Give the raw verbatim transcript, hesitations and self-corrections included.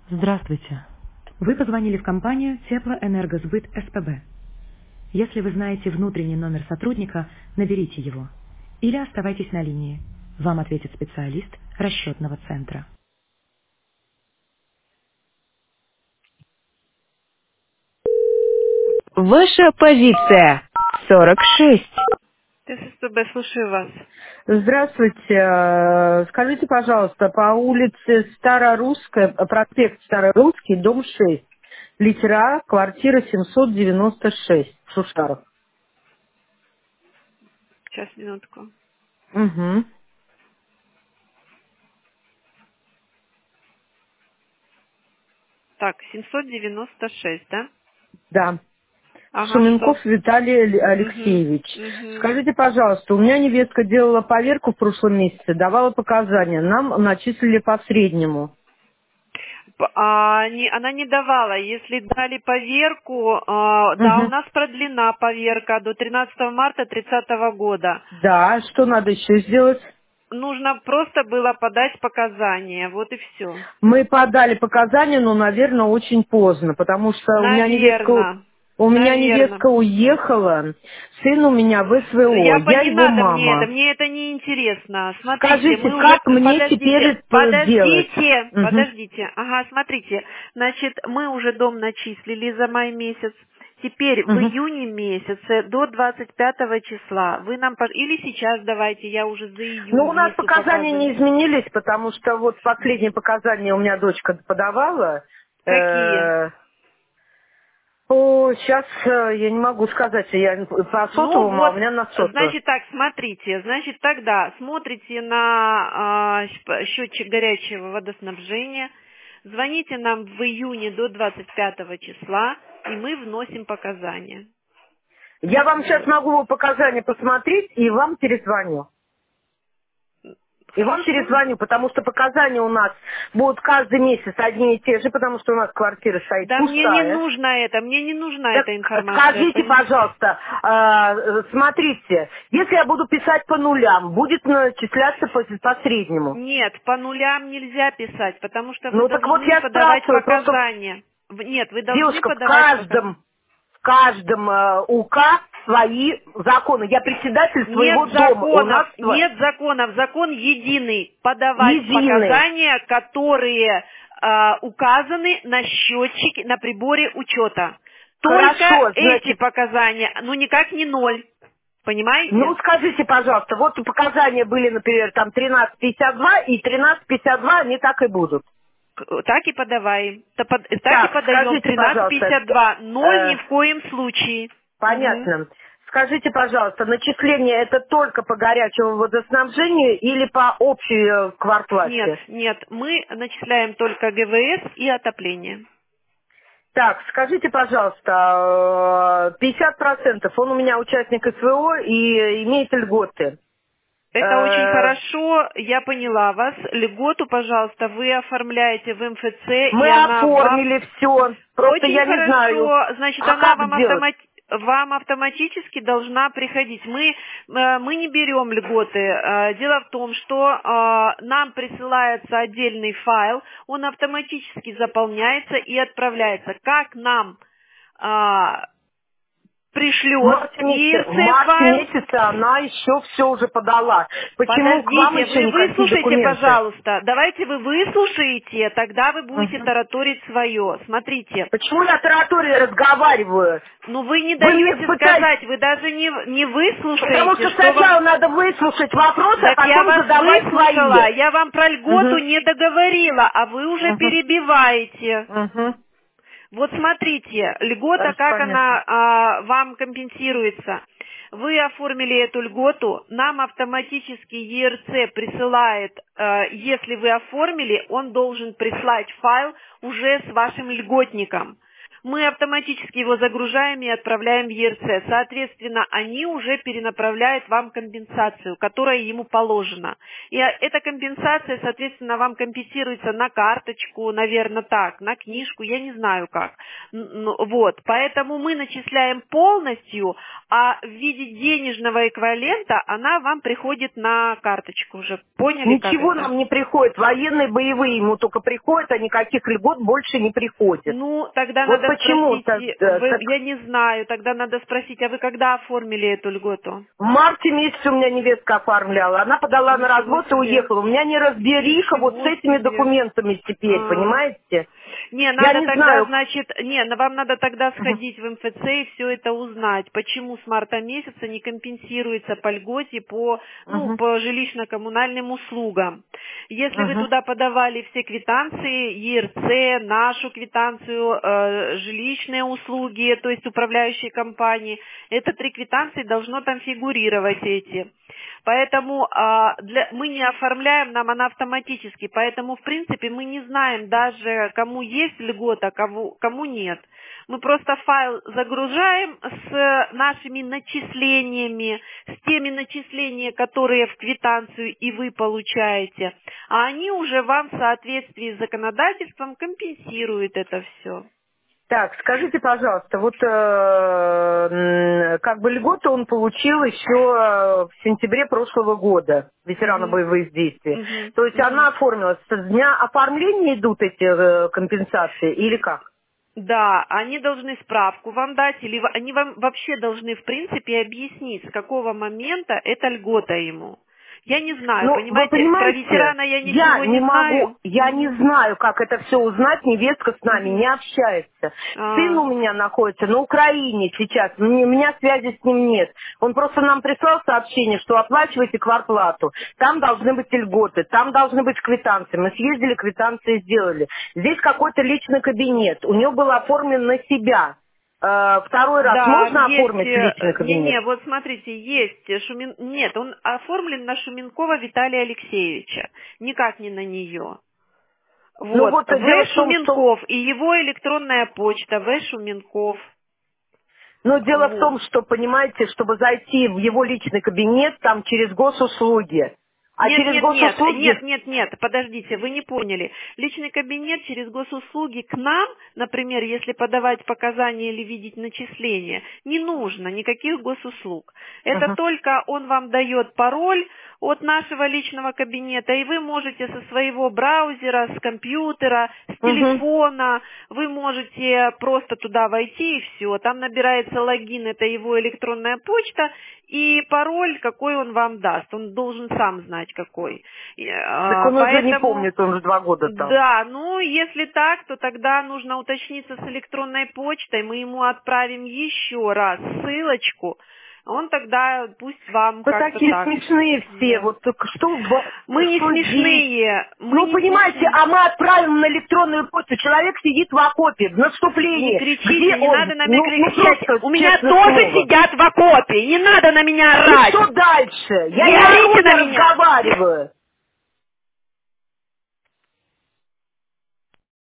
Здравствуйте. Вы позвонили в компанию Теплоэнергосбыт СПБ. Если вы знаете внутренний номер сотрудника, наберите его. Или оставайтесь на линии. Вам ответит специалист расчетного центра. Ваша позиция сорок шесть. ТССПБ, слушаю вас. Здравствуйте. Э, Скажите, пожалуйста, по улице Старорусская, э, проспект Старорусский, дом шесть, литера, квартира семьсот девяносто шесть, в Шушарах. Сейчас, минутку. Угу. Так, семьсот девяносто шесть, да? Да. Ага, что? Шуменков Виталий Аль- Угу, Алексеевич. угу. Скажите, пожалуйста, у меня невестка делала поверку в прошлом месяце, давала показания. Нам начислили по среднему. П- а, не- она не давала. Если дали поверку, а, да, у Угу. нас продлена поверка до тринадцатого марта тридцатого года. Да, что надо еще сделать? Нужно просто было подать показания. Вот и все. Мы подали показания, но, наверное, очень поздно, потому что у меня невестка, Наверно. у меня Наверно. невестка уехала, сын у меня в СВО, Я я поняла, не его надо мне это, мама. мне это не интересно. Смотрите, Скажите, мы уже, как мне теперь подождите, это делать? подождите, Мгм. подождите. Ага, смотрите, значит, мы уже дом начислили за май месяц. Теперь в Мгм. июне месяце до двадцать пятого числа вы нам, пож- или сейчас давайте, я уже за Ну, июнь у нас внесу показания не показания. изменились, потому что вот последние показания у меня дочка подавала. Какие? Э, О, сейчас я не могу сказать, я по Ну сотовому, а вот, у меня на сотовую. значит так, смотрите, значит тогда смотрите на а, щ- счетчик горячего водоснабжения, звоните нам в июне до двадцать пятого числа, и мы вносим показания. Я вам сейчас Вот. могу показания посмотреть и вам перезвоню. И вам Хорошо? перезвоню, потому что показания у нас будут каждый месяц одни и те же, потому что у нас квартира стоит Да мне не пустая. нужно это, мне не нужна Так эта информация. скажите, Поним- пожалуйста, э, смотрите, если я буду писать по нулям, будет начисляться по, по среднему? Нет, по нулям нельзя писать, потому что вы Ну так вот должны я подавать спрашиваю, просто, показания. В- Нет, вы должны девушка, в подавать показания. каждом, в каждом э, УК свои законы. Я председатель своего Нет дома, у нас законов, сво- нет законов, закон единый. Подавать единый. показания, которые э, указаны на счетчике, на приборе учета. Только Хорошо, эти значит, показания, ну никак не ноль. ну, Понимаете? скажите, пожалуйста, вот показания были, например, там тринадцать пятьдесят два и тринадцать пятьдесят два, они так и будут. К- Так и подаваем. Та- под- Так и Так, подаем скажите, пожалуйста, т- тринадцать пятьдесят два. Ноль э, ни в коем случае. Мгм. понятно. Скажите, пожалуйста, начисление это только по горячему водоснабжению или по общей э, Нет, квартплате? нет, мы начисляем только ГВС и отопление. Так, скажите, пожалуйста, э, пятьдесят процентов он у меня участник СВО и имеет льготы. Это очень Э, хорошо, я поняла вас. Льготу, пожалуйста, вы оформляете в МФЦ, и Мы она вам оформили все, просто очень я не знаю, хорошо, значит, а она как вам, делать? автомат- вам автоматически должна приходить. Мы, э, мы не берем льготы. Э, Дело в том, что э, нам присылается отдельный файл, он автоматически заполняется и отправляется. Как нам э, В пришлет марте месяце, в ИРЦ марте файл, месяце она еще все уже подала. Почему к вам подождите, еще вы никакие выслушайте, документы? пожалуйста. Давайте вы выслушаете, тогда вы будете Мгм. тараторить свое. Смотрите, Почему я тараторе разговариваю? ну вы не Вы мне даете пытаетесь... сказать, вы даже не, не Потому выслушаете, что что вам... сначала надо выслушать вопросы, а Так я потом вас задавать свои. выслушала, я вам про льготу Мгм. не договорила, а вы уже Мгм. перебиваете. Мгм. Вот смотрите, льгота, Хорошо, как понятно. она а, вам компенсируется. Вы оформили эту льготу, нам автоматически ЕРЦ присылает, а, если вы оформили, он должен прислать файл уже с вашим льготником. Мы автоматически его загружаем и отправляем в Е Эр Цэ. Соответственно, они уже перенаправляют вам компенсацию, которая ему положена. И эта компенсация, соответственно, вам компенсируется на карточку, наверное, так, на книжку, я не знаю как. Вот, поэтому мы начисляем полностью, а в виде денежного эквивалента она вам приходит на карточку уже. Поняли? Ничего нам не приходит. Военные, боевые ему только приходят, а никаких льгот больше не приходит. Ну, тогда вот надо почему спросить, так, вы, так... я не знаю, тогда надо спросить, а вы когда оформили эту льготу? В марте месяце у меня невестка оформляла. Она подала Ничего на развод себе. И уехала. У меня неразбериха Ничего вот с этими себе. Документами теперь, а. понимаете? Не, надо не тогда, знаю. значит, не, вам надо тогда сходить uh-huh. в Эм Эф Цэ и все это узнать, почему с марта месяца не компенсируется по льготе по, ну, uh-huh. по жилищно-коммунальным услугам. Если uh-huh. вы туда подавали все квитанции, Е Эр Цэ, нашу квитанцию, э, жилищные услуги, то есть управляющие компании, это три квитанции должно там фигурировать эти. Поэтому а, для, мы не оформляем, нам она автоматически, поэтому, в принципе, мы не знаем даже, кому есть льгота, кому, кому нет. Мы просто файл загружаем с нашими начислениями, с теми начислениями, которые в квитанцию и вы получаете, а они уже вам в соответствии с законодательством компенсируют это все. Так, скажите, пожалуйста, вот э, как бы льготу он получил еще в сентябре прошлого года, ветерана mm-hmm. боевых действий. Mm-hmm. То есть mm-hmm. она оформилась. С дня оформления идут эти э, компенсации или как? Да, они должны справку вам дать, или они вам вообще должны, в принципе, объяснить, с какого момента эта льгота ему. Я не знаю, ну, понимаете, вы понимаете, про ветерана я ничего я не, не знаю. Могу, я не знаю, как это все узнать, невестка с нами не общается. А. Сын у меня находится на Украине сейчас, у меня связи с ним нет. Он просто нам прислал сообщение, что оплачивайте квартплату, там должны быть льготы, там должны быть квитанции. Мы съездили, квитанции сделали. Здесь какой-то личный кабинет, у него был оформлен на себя. Второй раз да, можно есть, оформить личный кабинет? Не, не, вот смотрите, есть Шумин... Нет, он оформлен на Шуменкова Виталия Алексеевича, никак не на нее. Вот, ну, вот В. Шуменков что... и его электронная почта В. Шуменков. Но дело вот. в том, что, понимаете, чтобы зайти в его личный кабинет, там через госуслуги. А нет, через нет, госуслуги... нет, нет, нет, нет, подождите, вы не поняли. Личный кабинет через госуслуги к нам, например, если подавать показания или видеть начисления, не нужно никаких госуслуг. Это uh-huh. только он вам дает пароль от нашего личного кабинета, и вы можете со своего браузера, с компьютера, с телефона, uh-huh. вы можете просто туда войти и все. Там набирается логин, это его электронная почта, и пароль, какой он вам даст. Он должен сам знать, какой. Так он Поэтому, уже не помнит, он уже два года там. Да, ну, если так, то тогда нужно уточниться с электронной почтой. Мы ему отправим еще раз ссылочку. Он тогда пусть вам вы как-то такие так. смешные все, да. Вот только что... Мы не что смешные. Мы ну, не понимаете, смешные. а мы отправим на электронную почту, человек сидит в окопе, в наступлении. Не кричите, Где не он? надо на меня ну, кричать. Ну, У меня тоже слово. сидят в окопе, не надо на меня орать. И что дальше? Я не не ору, орите на я меня. разговариваю.